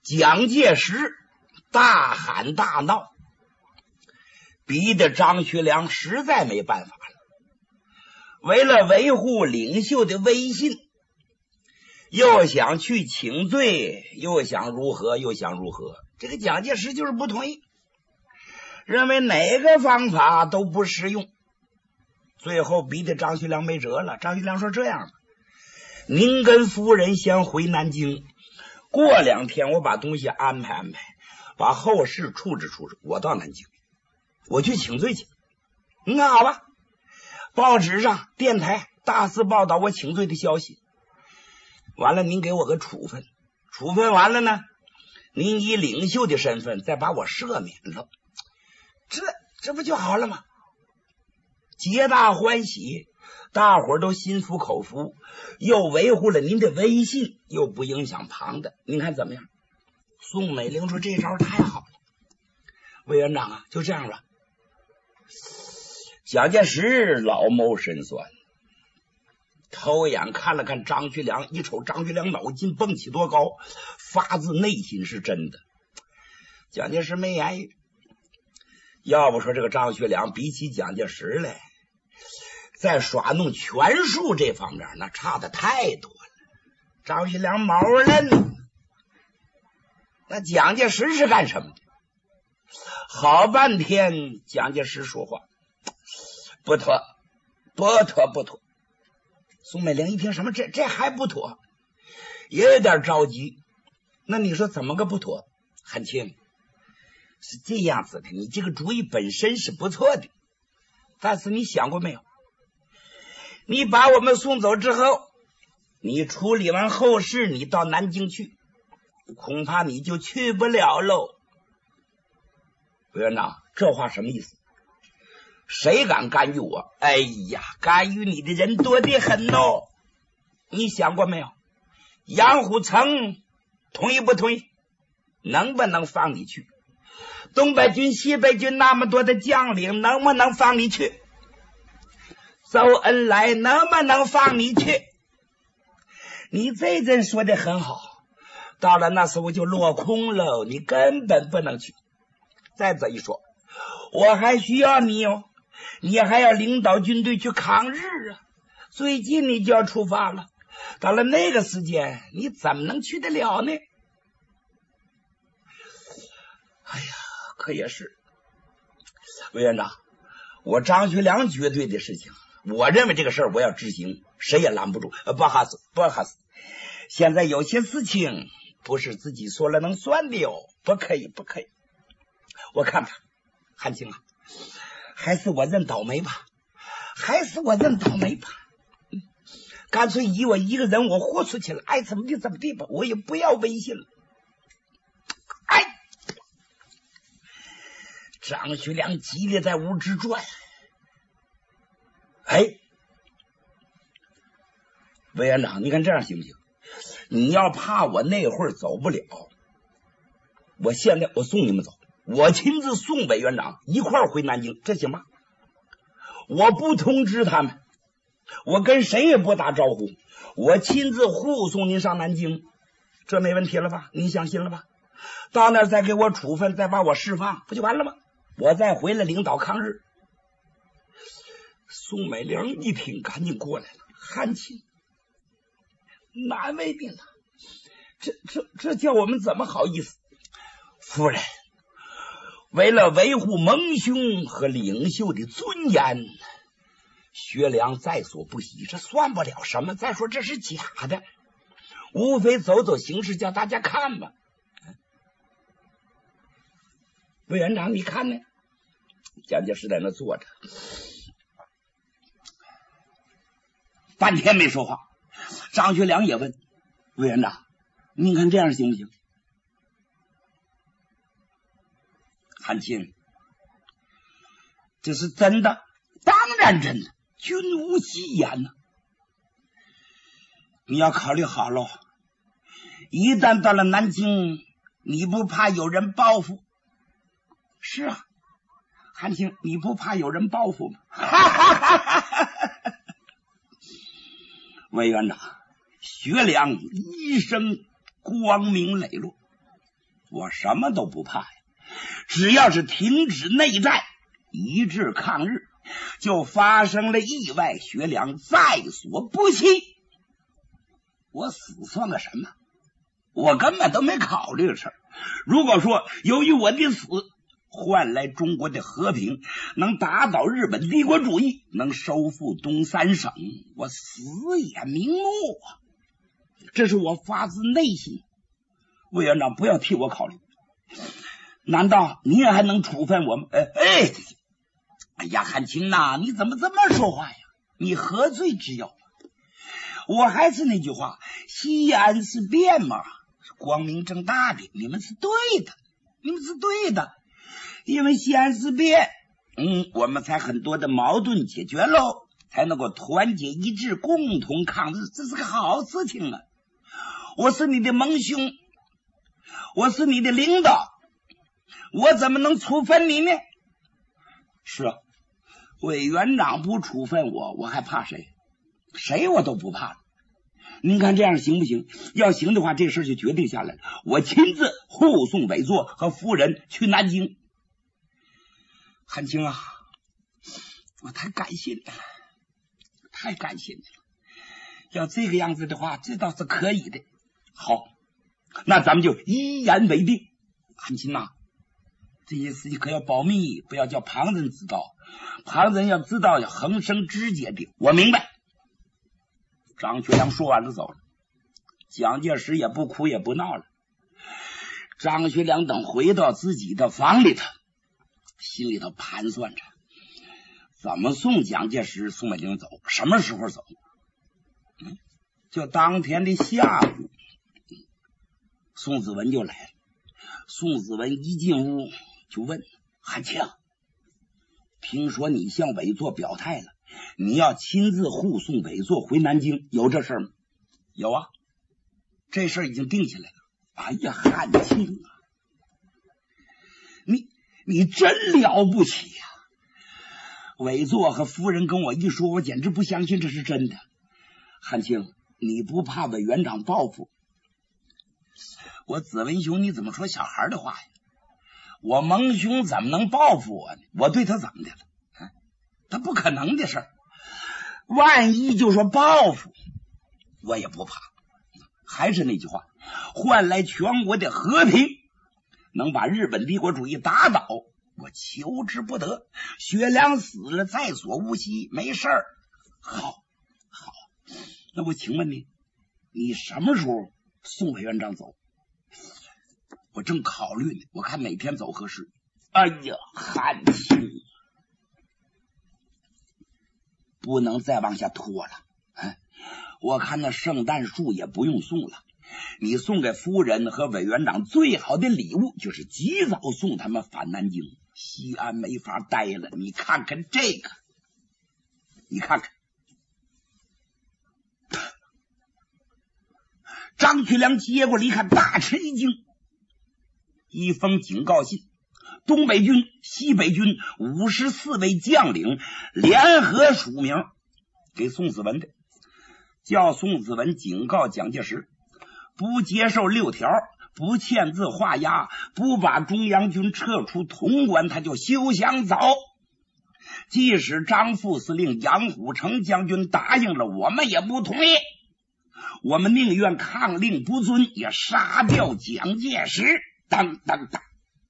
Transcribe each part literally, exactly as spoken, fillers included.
蒋介石大喊大闹，逼得张学良实在没办法了。为了维护领袖的威信，又想去请罪，又想如何又想如何，这个蒋介石就是不同意，认为哪个方法都不适用。最后逼得张学良没辙了。张学良说：“这样吧，您跟夫人先回南京，过两天我把东西安排安排，把后事处置处置，我到南京，我去请罪去。那好吧，报纸上、电台大肆报道我请罪的消息。完了，您给我个处分，处分完了呢，您以领袖的身份再把我赦免了，这这不就好了吗？皆大欢喜，大伙儿都心服口服，又维护了您的威信，又不影响旁的，您看怎么样？”宋美龄说：“这招太好了，委员长啊，就这样吧。”蒋介石老谋深算，偷眼看了看张学良，一瞅张学良脑筋蹦起多高，发自内心是真的。蒋介石没言语。要不说这个张学良比起蒋介石来，在耍弄权术这方面那差的太多了。张学良毛愣，那蒋介石是干什么的？好半天蒋介石说话不妥，不妥，不妥。宋美龄一听什么这这还不妥，也有点着急。那你说怎么个不妥？汉卿，是这样子的，你这个主意本身是不错的，但是你想过没有，你把我们送走之后，你处理完后事，你到南京去，恐怕你就去不了喽。委员长，这话什么意思？谁敢干预我？哎呀，干预你的人多得很哦。你想过没有？杨虎城同意不同意？能不能放你去？东北军、西北军那么多的将领，能不能放你去？周恩来能不能放你去？你这阵说的很好，到了那时候就落空了，你根本不能去。再者一说，我还需要你哦，你还要领导军队去抗日啊！最近你就要出发了，到了那个时间，你怎么能去得了呢？哎呀，可也是，委员长，我张学良绝对的事情，我认为这个事儿我要执行，谁也拦不住。呃，不好意思，不好意思，现在有些事情不是自己说了能算的哦，不可以，不可以。我看看，汉卿啊，还是我认倒霉吧，还是我认倒霉吧。嗯，干脆以我一个人我豁出去了，爱怎么地怎么地吧，我也不要威信了。哎，张学良激烈在屋直转。哎，委员长，你看这样行不行？你要怕我那会儿走不了，我现在我送你们走，我亲自送委员长一块儿回南京，这行吗？我不通知他们，我跟谁也不打招呼，我亲自护送您上南京，这没问题了吧？你相信了吧？到那儿再给我处分，再把我释放，不就完了吗？我再回来领导抗日。宋美龄一听，赶紧过来了，汉卿，难为你了，这这这叫我们怎么好意思？夫人，为了维护盟兄和领袖的尊严，学良在所不惜，这算不了什么。再说这是假的，无非走走形式，叫大家看吧。委员长，你看呢？蒋介石在那坐着，半天没说话。张学良也问委员长：“您看这样行不行？”汉卿，这是真的，当然真的，君无戏言呢。你要考虑好了，一旦到了南京，你不怕有人报复？是啊，汉卿，你不怕有人报复吗？委员长，学良一生光明磊落， 我什么都不怕呀，只要是停止内战，一致抗日，就发生了意外，学良在所不惜。我死算个什么？我根本都没考虑这事儿。如果说由于我的死换来中国的和平，能打倒日本帝国主义，能收复东三省，我死也瞑目啊！这是我发自内心。委员长不要替我考虑，难道你也还能处分我吗？哎哎，哎呀，汉卿呐，你怎么这么说话呀？你何罪之有？我还是那句话，西安事变嘛，光明正大的，你们是对的，你们是对的，因为西安事变，嗯，我们才很多的矛盾解决喽，才能够团结一致，共同抗日，这是个好事情啊！我是你的盟兄，我是你的领导，我怎么能处分你呢？是啊，委员长不处分我，我还怕谁？谁我都不怕了。您看这样行不行？要行的话，这事就决定下来了。我亲自护送伟作和夫人去南京。汉卿啊，我太感谢你了，太感谢你了。要这个样子的话，这倒是可以的。好，那咱们就一言为定。汉卿啊，这些事情可要保密，不要叫旁人知道。旁人要知道，要横生枝节的。我明白。张学良说完了走了，蒋介石也不哭也不闹了。张学良等回到自己的房里头，心里头盘算着怎么送蒋介石、宋美龄走，什么时候走。嗯，就当天的下午，宋子文就来了。宋子文一进屋就问汉卿，听说你向伟作表态了，你要亲自护送伟作回南京，有这事儿吗？有啊，这事儿已经定下来了。哎呀，汉卿啊，你你真了不起呀！伟作和夫人跟我一说，我简直不相信这是真的。汉卿，你不怕委员长报复？我子文兄，你怎么说小孩的话呀？我蒙兄怎么能报复我呢？我对他怎么的了？啊，他不可能的事儿。万一就说报复，我也不怕。还是那句话，换来全国的和平，能把日本帝国主义打倒，我求之不得。学良死了，在所不惜，没事儿。好，好，那我请问你，你什么时候送委员长走？我正考虑呢，我看哪天走合适。哎呀，汉卿，不能再往下拖了。哎，我看那圣诞树也不用送了，你送给夫人和委员长最好的礼物就是及早送他们返南京。西安没法待了，你看看这个，你看看。张学良接过来一看，大吃一惊。一封警告信，东北军、西北军五十四位将领联合署名给宋子文的，叫宋子文警告蒋介石，不接受六条，不签字画押，不把中央军撤出潼关，他就休想走。即使张副司令杨虎城将军答应了，我们也不同意。我们宁愿抗令不遵，也杀掉蒋介石。当当当！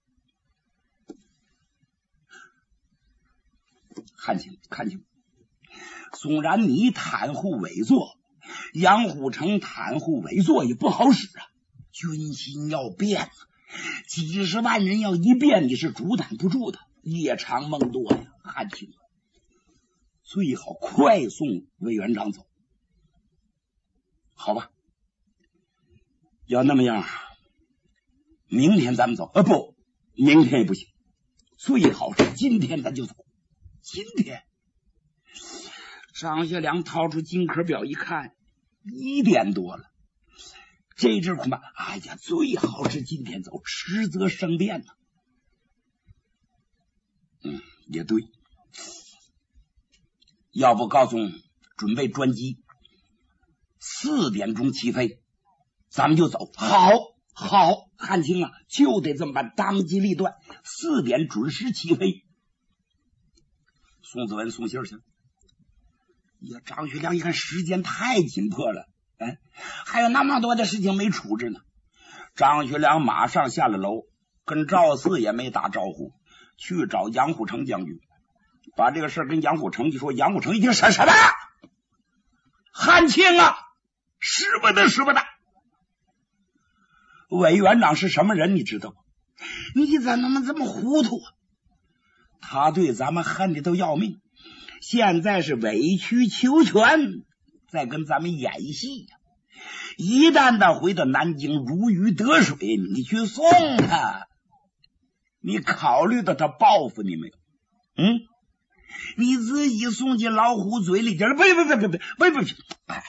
汉卿，汉卿，纵然你袒护伟作，杨虎城袒护伟作也不好使啊。军心要变，几十万人要一变，你是主挡不住的。夜长梦多呀，汉卿，最好快送委员长走。好吧，要那么样，明天咱们走。呃，不，明天也不行，最好是今天咱就走。今天，张学良掏出金科表一看，一点多了。这阵恐怕，哎呀，最好是今天走，迟则生变呢。嗯，也对。要不告诉准备专机，四点钟起飞，咱们就走。好， 好，汉卿啊，就得这么办，当机立断，四点准时起飞。宋子文送信去了。呀，张学良一看时间太紧迫了，哎，还有那么多的事情没处置呢。张学良马上下了楼，跟赵四也没打招呼，去找杨虎城将军，把这个事跟杨虎城一说。杨虎城一听，什什么？汉卿啊，使不得，使不得！委员长是什么人你知道吗？你怎么这么糊涂啊？他对咱们恨的都要命，现在是委曲求全，在跟咱们演戏呀、啊。一旦他回到南京如鱼得水，你去送他，你考虑到他报复你没有？嗯，你自己送进老虎嘴里边，不不不不不不不，哎，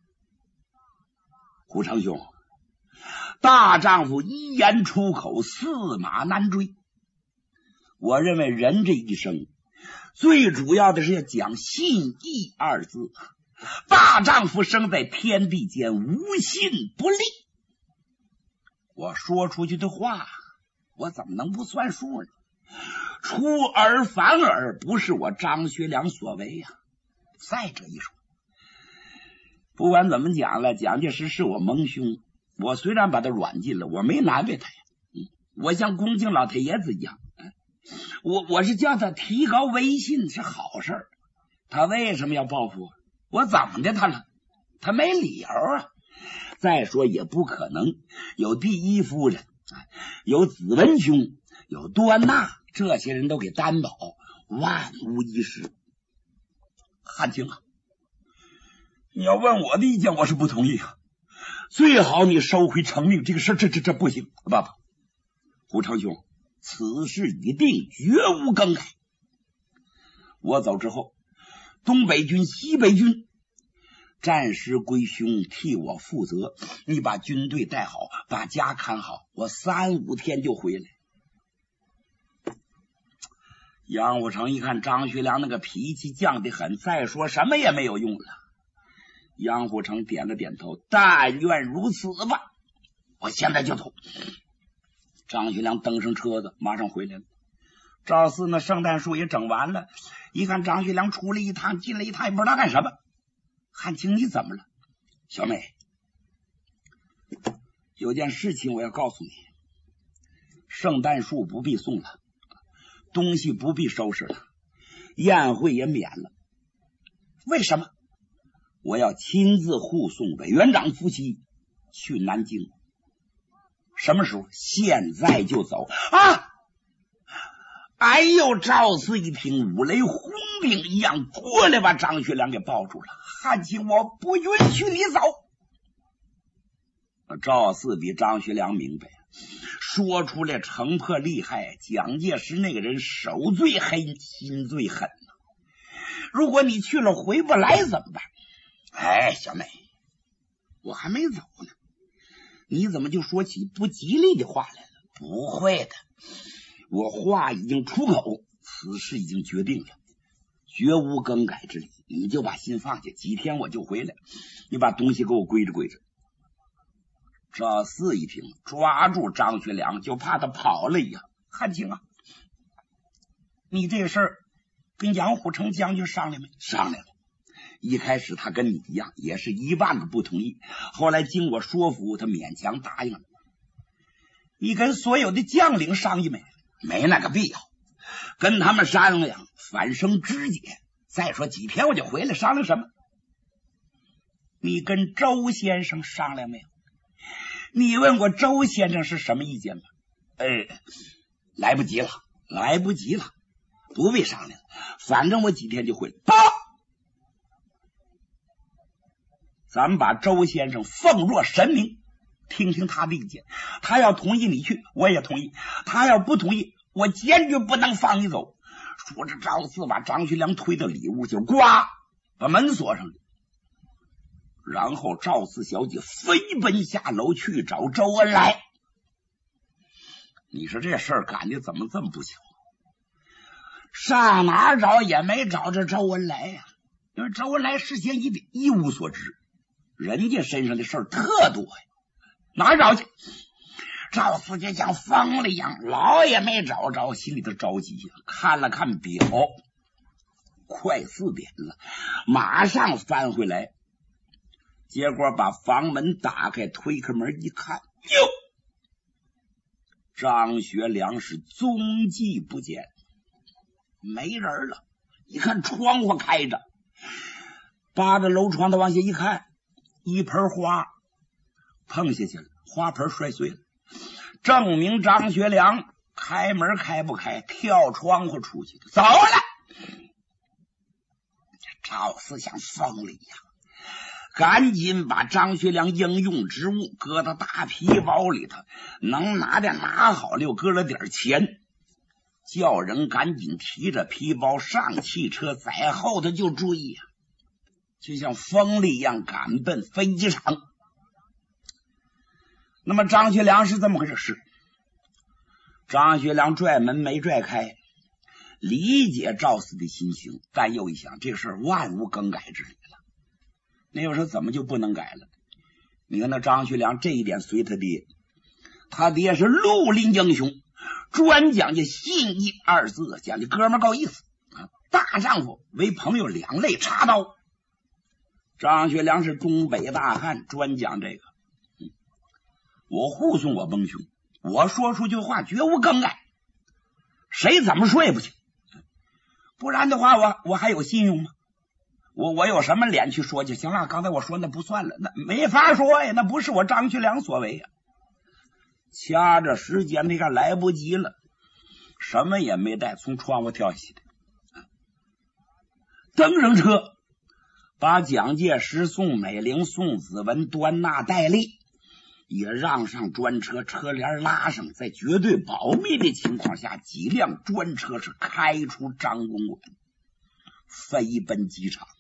虎城兄，大丈夫一言出口，驷马难追。我认为人这一生最主要的是要讲信义二字。大丈夫生在天地间，无信不立。我说出去的话，我怎么能不算数呢？出尔反尔不是我张学良所为呀、啊。再者一说，不管怎么讲了，蒋介石是我盟兄，我虽然把他软禁了，我没难为他呀。嗯，我像恭敬老太爷子一样，嗯、我我是叫他提高威信是好事，他为什么要报复我？我怎么的他了？他没理由啊！再说也不可能有第一夫人，有子文兄，有杜安娜，这些人都给担保，万无一失。汉卿啊，你要问我的意见，我是不同意啊。最好你收回成命，这个事这这这不行。爸爸，胡长兄，此事已定，绝无更改。我走之后，东北军、西北军战师归兄，替我负责。你把军队带好，把家看好，我三五天就回来。杨虎城一看张学良那个脾气犟得很，再说什么也没有用了。杨虎城点了点头，但愿如此吧，我现在就走。张学良登上车子，马上回来了。赵四那圣诞树也整完了，一看张学良出了一趟，进了一趟，也不知道干什么。汉卿，你怎么了？小美，有件事情我要告诉你，圣诞树不必送了，东西不必收拾了，宴会也免了。为什么？我要亲自护送委员长夫妻去南京。什么时候？现在就走啊！哎呦，赵四一听，五雷轰顶一样过来，把张学良给抱住了。汉卿，我不允许你走。赵四比张学良明白，说出来城破利害，蒋介石那个人手最黑，心最狠。如果你去了回不来怎么办？哎，小美，我还没走呢，你怎么就说起不吉利的话来了？不会的，我话已经出口，此事已经决定了，绝无更改之理。你就把心放下，几天我就回来，你把东西给我归置归置。赵四一听，抓住张学良，就怕他跑了一样。汉卿啊，你这事儿跟杨虎城将军商量没？商量了。一开始他跟你一样，也是一万个不同意，后来经我说服，他勉强答应了。你跟所有的将领商议没？没那个必要，跟他们商量反生枝节。再说几天我就回来，商量什么？你跟周先生商量没有？你问过周先生是什么意见吗？哎，来不及了，来不及了，不必商量，反正我几天就回来。不，咱们把周先生奉若神明，听听他的意见。他要同意你去，我也同意；他要不同意，我坚决不能放你走。说着，赵四把张学良推到里屋，就呱把门锁上了。然后赵四小姐飞奔下楼去找周恩来。你说这事儿干的怎么这么不巧？上哪儿找也没找着周恩来呀、啊，因为周恩来事先一一无所知，人家身上的事儿特多呀，哪儿找去？ 赵四就像疯了一样，老也没找着，心里头着急，看了看表，快四点了，马上翻回来，结果把房门打开，推开门一看，哟，张学良是踪迹不见，没人了。一看窗户开着，扒着楼窗的往下一看，一盆花碰下去了，花盆摔碎了，证明张学良开门开不开，跳窗户出去走了。赵四像疯了一样，赶紧把张学良应用之物搁到大皮包里头，能拿的拿好了，又搁了点钱，叫人赶紧提着皮包上汽车，在后头就追呀、啊，就像疯了一样赶奔飞机场。那么张学良是这么回事？是张学良拽门没拽开，理解赵四的心情，但又一想，这事万无更改之理了。那又说怎么就不能改了？你看那张学良这一点随他爹，他爹是绿林英雄，专讲究信义二字，讲究哥们够意思啊！大丈夫为朋友两肋插刀。张学良是东北大汉，专讲这个。嗯、我护送我崩兄，我说出句话绝无更改，谁怎么说也不行。不然的话，我我还有信用吗？我我有什么脸去说就行了？刚才我说那不算了，那没法说呀，那不是我张学良所为呀。掐着时间，那看来不及了，什么也没带，从窗户跳下去的，登上车，把蒋介石、宋美龄、宋子文端纳戴笠也让上专车，车帘拉上，在绝对保密的情况下，几辆专车是开出张公馆，飞奔机场。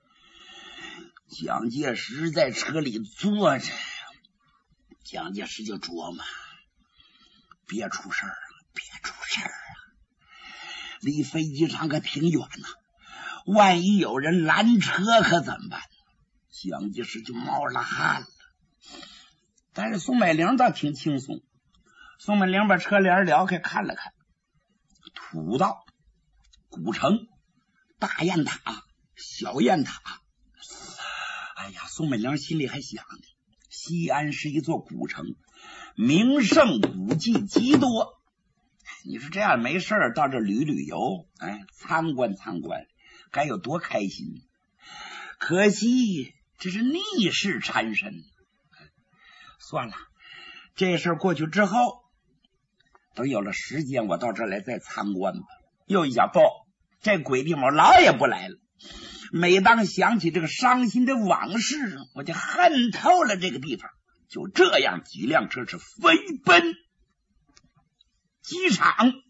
蒋介石在车里坐着，蒋介石就琢磨，别出事儿了，别出事儿了，离飞机场可挺远呢、啊，万一有人拦车可怎么办？蒋介石就冒了汗了。但是宋美龄倒挺轻松，宋美龄把车帘撩开看了看，土道、古城、大雁塔、小雁塔。哎呀，宋美龄心里还想呢，西安是一座古城，名胜古迹极多。你说这样没事到这旅旅游，哎，参观参观，该有多开心！可惜这是逆势缠身。算了，这事过去之后，等有了时间，我到这儿来再参观吧。又一想，不，这鬼地方老也不来了。每当想起这个伤心的往事，我就恨透了这个地方。就这样，几辆车是飞奔机场。